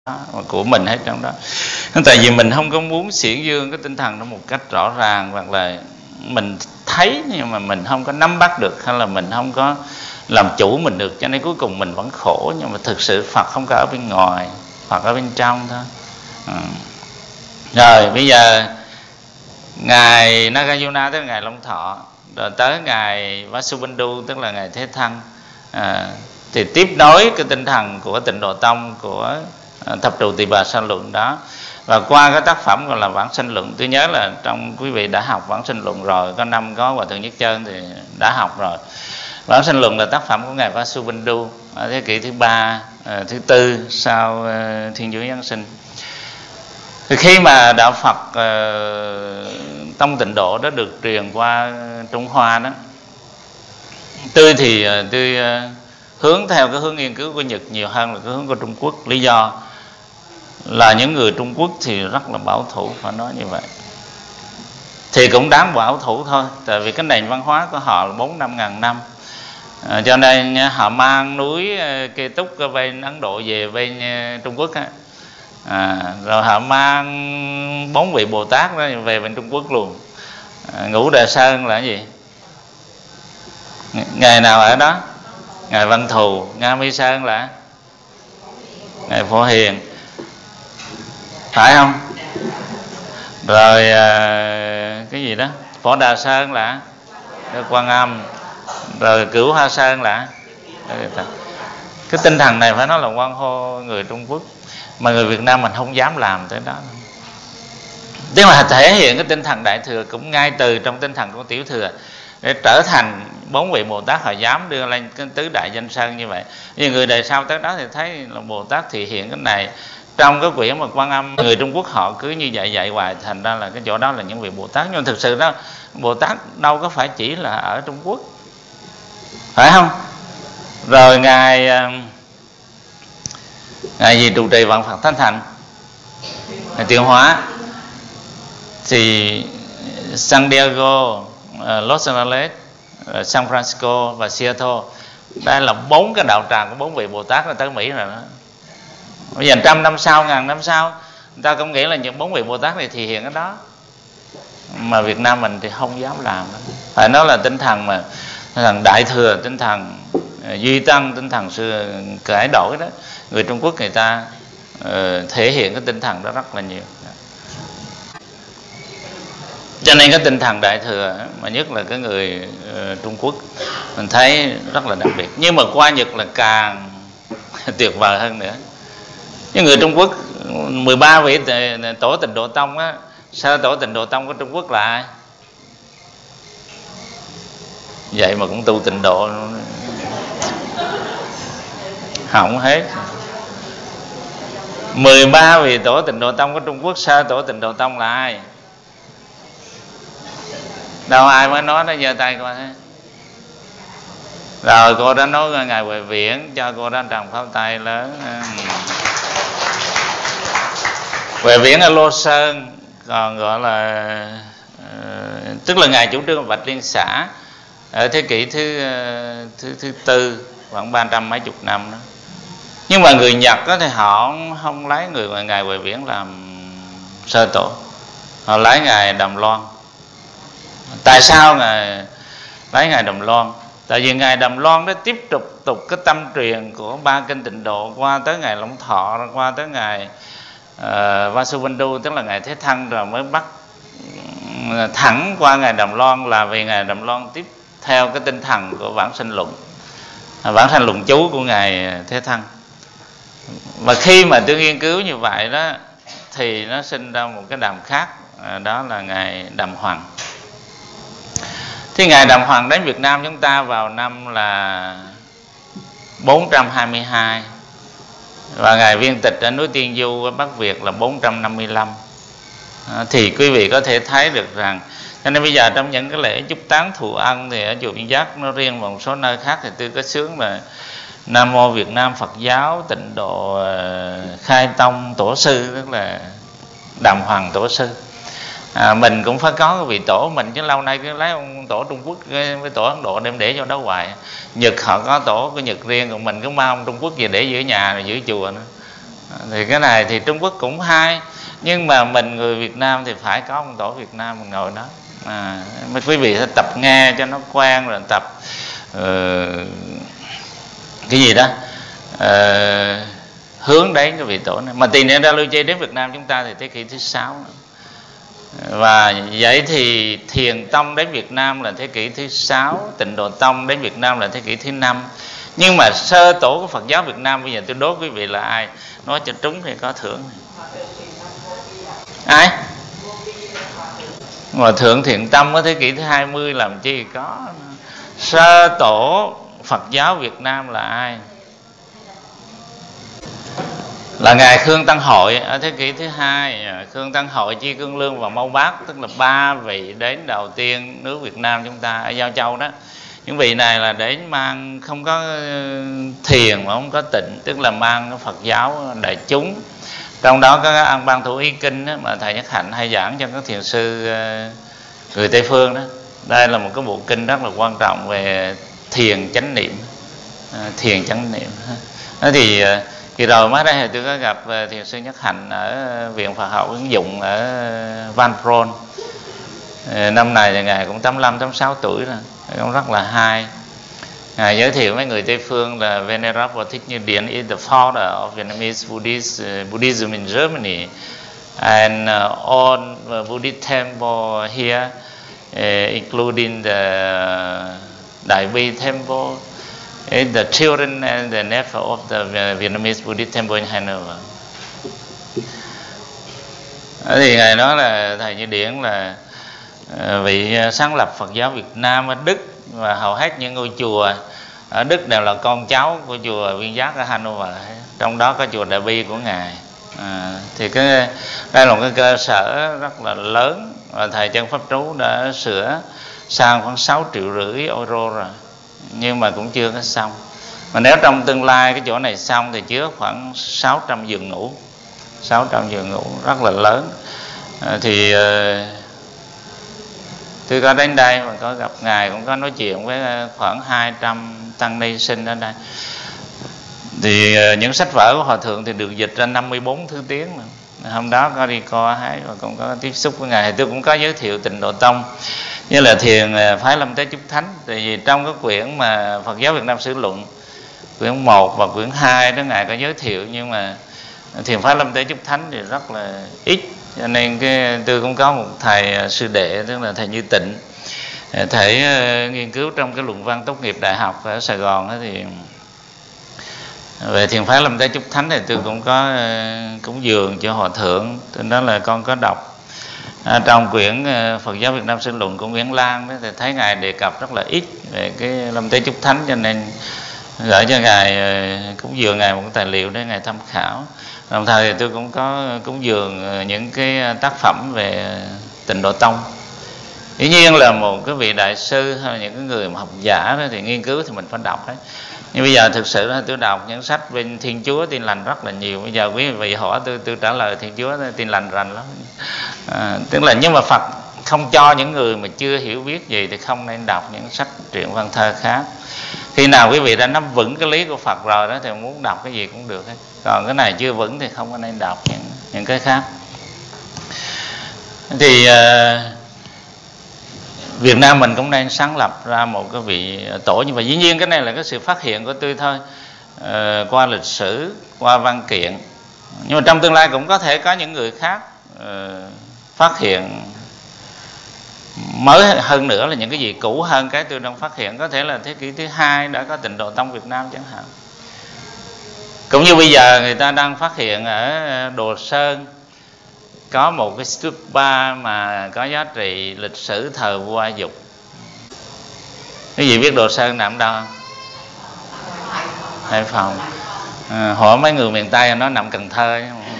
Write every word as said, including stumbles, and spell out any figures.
của mình hết trong đó. Tại vì mình không có muốn xiển dương cái tinh thần nó một cách rõ ràng, hoặc là mình thấy nhưng mà mình không có nắm bắt được, hay là mình không có làm chủ mình được, cho nên cuối cùng mình vẫn khổ. Nhưng mà thực sự Phật không có ở bên ngoài, Phật ở bên trong thôi. Ừ. Rồi bây giờ ngày Nagarjuna tức là ngày Long Thọ, rồi tới ngày Vasubandhu tức là ngày Thế Thăng, à, thì tiếp nối cái tinh thần của Tịnh Độ Tông, của Thập trụ Tỳ Bà Sa Luận đó. Và qua cái tác phẩm gọi là Vãng Sanh Luận, tôi nhớ là trong quý vị đã học Vãng Sanh Luận rồi, có năm có Hòa Thượng Nhất Chân thì đã học rồi. Vãng Sanh Luận là tác phẩm của ngài Vasubandhu ở thế kỷ thứ ba, thứ tư sau Thiên Chúa Giáng sinh. Thì khi mà đạo Phật uh, tông Tịnh Độ đó được truyền qua Trung Hoa đó, tôi thì tôi uh, hướng theo cái hướng nghiên cứu của Nhật nhiều hơn là cái hướng của Trung Quốc. Lý do là những người Trung Quốc thì rất là bảo thủ, phải nói như vậy. Thì cũng đáng bảo thủ thôi, tại vì cái nền văn hóa của họ là bốn năm ngàn năm, à, cho nên họ mang núi Kê Túc ở bên Ấn Độ về bên Trung Quốc á. À, rồi họ mang bốn vị Bồ Tát đó về bên Trung Quốc luôn. à, Ngũ Đà Sơn là cái gì? Ngày nào ở đó? Ngài Văn Thù. Nga Mi Sơn là Ngài Phổ Hiền, phải không? Rồi à, cái gì đó? Phổ Đà Sơn là Đức Quan Âm. Rồi Cửu Hoa Sơn là cái tinh thần này phải nói là hoan hô người Trung Quốc, mà người Việt Nam mình không dám làm tới đó. Tức là thể hiện cái tinh thần Đại Thừa cũng ngay từ trong tinh thần của Tiểu Thừa, để trở thành bốn vị Bồ Tát họ dám đưa lên cái tứ đại danh sơn như vậy. Nhưng người đời sau tới đó thì thấy là Bồ Tát thì hiện cái này trong cái quyển mà Quan Âm. Người Trung Quốc họ cứ như vậy dạy hoài, thành ra là cái chỗ đó là những vị Bồ Tát. Nhưng thực sự đó, Bồ Tát đâu có phải chỉ là ở Trung Quốc, phải không? Rồi ngài ngài gì trụ trì vạn Phật Thánh Thành, ngài Tiến Hóa, thì San Diego, Los Angeles, San Francisco và Seattle, đây là bốn cái đạo tràng của bốn vị Bồ Tát là tới Mỹ rồi đó. Bây giờ trăm năm sau, ngàn năm sau, người ta cũng nghĩ là những bốn vị Bồ Tát này thì hiện cái đó, mà Việt Nam mình thì không dám làm. Phải nói là tinh thần mà tinh thần Đại Thừa, tinh thần duy tăng, tinh thần sự cải đổi đó, người Trung Quốc người ta uh, thể hiện cái tinh thần đó rất là nhiều. Cho nên cái tinh thần Đại Thừa mà nhất là cái người uh, Trung Quốc mình thấy rất là đặc biệt. Nhưng mà qua Nhật là càng tuyệt vời hơn nữa. Những người Trung Quốc mười ba vị tổ Tịnh Độ Tông á, sơ tổ Tịnh Độ Tông của Trung Quốc là ai? Vậy mà cũng tu Tịnh Độ hỏng hết. Mười ba vị tổ Tịnh Độ Tông của Trung Quốc, sơ tổ Tịnh Độ Tông là ai? Đâu ai mới nói đó, giơ tay coi thế. Rồi cô đã nói ngài Huệ Viễn, cho cô đã tràng pháo tay lớn. Huệ Viễn ở Lô Sơn, còn gọi là uh, tức là ngài chủ trương Bạch Liên xã ở thế kỷ thứ thứ thứ tư, khoảng ba trăm mấy chục năm đó. Nhưng mà người Nhật đó thì họ không, không lấy người ngài Huệ Viễn làm sơ tổ, họ lấy ngài Đàm Loan. Tại sao ngài lấy ngài Đàm Loan? Tại vì ngài Đàm Loan đó tiếp tục tục cái tâm truyền của ba kinh Tịnh Độ qua tới ngài Long Thọ, qua tới ngài uh, Vasubandhu tức là ngài Thế Thăng, rồi mới bắt uh, thẳng qua ngài Đàm Loan, là vì ngài Đàm Loan tiếp theo cái tinh thần của Vãng Sanh Luận, uh, Vãng Sanh Luận chú của ngài Thế Thăng. Và khi mà tôi nghiên cứu như vậy đó thì nó sinh ra một cái đàm khác, uh, đó là ngài Đàm Hoàng. Thì ngài Đàm Hoàng đến Việt Nam chúng ta vào năm là bốn trăm hai mươi hai, và ngài viên tịch ở núi Tiên Du ở Bắc Việt là bốn trăm năm mươi lăm. à, Thì quý vị có thể thấy được rằng, cho nên bây giờ trong những cái lễ chúc táng thụ ân thì ở chùa Viên Giác nó riêng, và một số nơi khác thì tôi có sướng là Nam Mô Việt Nam Phật Giáo Tịnh Độ Khai Tông Tổ Sư, tức là Đàm Hoàng Tổ Sư. À, mình cũng phải có cái vị tổ mình, chứ lâu nay cứ lấy ông tổ Trung Quốc với tổ Ấn Độ đem để cho đó hoài. Nhật họ có tổ của Nhật riêng, còn mình cứ mang ông Trung Quốc về để giữa nhà rồi giữa chùa nữa. Thì cái này thì Trung Quốc cũng hay, nhưng mà mình người Việt Nam thì phải có một tổ Việt Nam mình ngồi đó. À, mấy quý vị phải tập nghe cho nó quen, rồi tập uh, cái gì đó uh, hướng đến cái vị tổ này. Mà Tỳ Niên Rinpoche đến Việt Nam chúng ta thì thế kỷ thứ sáu, và vậy thì Thiền Tông đến Việt Nam là thế kỷ thứ sáu, Tịnh Độ Tông đến Việt Nam là thế kỷ thứ năm. Nhưng mà sơ tổ của Phật giáo Việt Nam bây giờ tôi đố quý vị là ai, nói cho trúng thì có thưởng. Ai? Hòa Thượng Thiện Tâm ở thế kỷ thứ hai mươi làm chi có. Sơ tổ Phật giáo Việt Nam là ai? Là Ngài Khương Tăng Hội ở thế kỷ thứ hai. Khương Tăng Hội, Chi Cương Lương và Mâu Bác, tức là ba vị đến đầu tiên nước Việt Nam chúng ta ở Giao Châu đó. Những vị này là đến mang không có thiền mà không có tịnh, tức là mang Phật giáo đại chúng. Trong đó có cái An Bang Thủ Ý Kinh đó, mà thầy Nhất Hạnh hay giảng cho các thiền sư người Tây phương đó. Đây là một cái bộ kinh rất là quan trọng về thiền chánh niệm, thiền chánh niệm. Đó thì kỳ rồi mới đây tôi có gặp thiền sư Nhất Hạnh ở Viện Phật học ứng dụng ở Van Pron. Năm này thì ngài cũng tám mươi lăm tám mươi sáu tuổi rồi, cũng rất là hay. Ngài giới thiệu với người Tây phương là Venerable Thích Như Điển is the founder of Vietnamese Buddhist, uh, Buddhism in Germany, and uh, all the Buddhist temple here, uh, including the Đại Bi Temple, is the children and the nephew of the Vietnamese Buddhist temple in Hanover. Thì ngài nói là thầy Như Điển là uh, vị sáng lập Phật giáo Việt Nam ở Đức, và hầu hết những ngôi chùa ở Đức đều là con cháu của chùa Viên Giác ở Hanover, trong đó có chùa Đại Bi của ngài. À, thì cái đây là một cái cơ sở rất là lớn, và thầy Chân Pháp Trú đã sửa sang khoảng sáu triệu rưỡi euro rồi, nhưng mà cũng chưa có xong. Mà nếu trong tương lai cái chỗ này xong thì chứa khoảng sáu trăm giường ngủ, sáu trăm giường ngủ rất là lớn. À, thì tôi có đến đây mà có gặp ngài, cũng có nói chuyện với khoảng hai trăm tăng ni sinh ở đây. Thì những sách vở của Hòa Thượng thì được dịch ra năm mươi bốn thứ tiếng mà. Hôm đó có đi coi hái và cũng có tiếp xúc với ngài. Tôi cũng có giới thiệu Tịnh Độ Tông như là thiền phái Lâm Tế Chúc Thánh. Tại vì trong cái quyển mà Phật giáo Việt Nam Sử Luận, quyển một và quyển hai đó ngài có giới thiệu, nhưng mà thiền phái Lâm Tế Chúc Thánh thì rất là ít. Cho nên cái tôi cũng có một thầy sư đệ, tức là thầy Như Tịnh, thầy uh, nghiên cứu trong cái luận văn tốt nghiệp đại học ở Sài Gòn đó, thì về thiền phái Lâm Tế Chúc Thánh thì tôi cũng có uh, cúng dường cho Hòa Thượng. Tôi nói là con có đọc à, trong quyển uh, Phật giáo Việt Nam Sử Luận của Nguyễn Lan đó, thì thấy ngài đề cập rất là ít về cái Lâm Tế Chúc Thánh, cho nên gửi cho ngài uh, cúng dường ngài một cái tài liệu để ngài tham khảo. Đồng thời thì tôi cũng có cúng dường những cái tác phẩm về Tịnh Độ Tông. Dĩ nhiên là một cái vị đại sư hay là những cái người mà học giả đó thì nghiên cứu thì mình phải đọc đấy. Nhưng bây giờ thực sự là tôi đọc những sách bên Thiên Chúa Tin Lành rất là nhiều. Bây giờ quý vị hỏi tôi tôi trả lời Thiên Chúa Tin Lành rành lắm. À, tức là nhưng mà Phật không cho những người mà chưa hiểu biết gì thì không nên đọc những sách truyện văn thơ khác. Khi nào quý vị đã nắm vững cái lý của Phật rồi đó thì muốn đọc cái gì cũng được hết. Còn cái này chưa vững thì không có nên đọc những, những cái khác. Thì uh, Việt Nam mình cũng nên sáng lập ra một cái vị tổ như vậy. Dĩ nhiên cái này là cái sự phát hiện của tôi thôi, uh, qua lịch sử, qua văn kiện. Nhưng mà trong tương lai cũng có thể có những người khác uh, phát hiện mới hơn nữa, là những cái gì cũ hơn cái tôi đang phát hiện. Có thể là thế kỷ thứ hai đã có Tịnh Độ Tông Việt Nam chẳng hạn. Cũng như bây giờ người ta đang phát hiện ở Đồ Sơn có một cái stupa mà có giá trị lịch sử thời vua A Dục. Cái gì biết Đồ Sơn nằm đâu không? Hải Phòng. À, hỏi mấy người miền Tây nó nằm Cần Thơ chứ.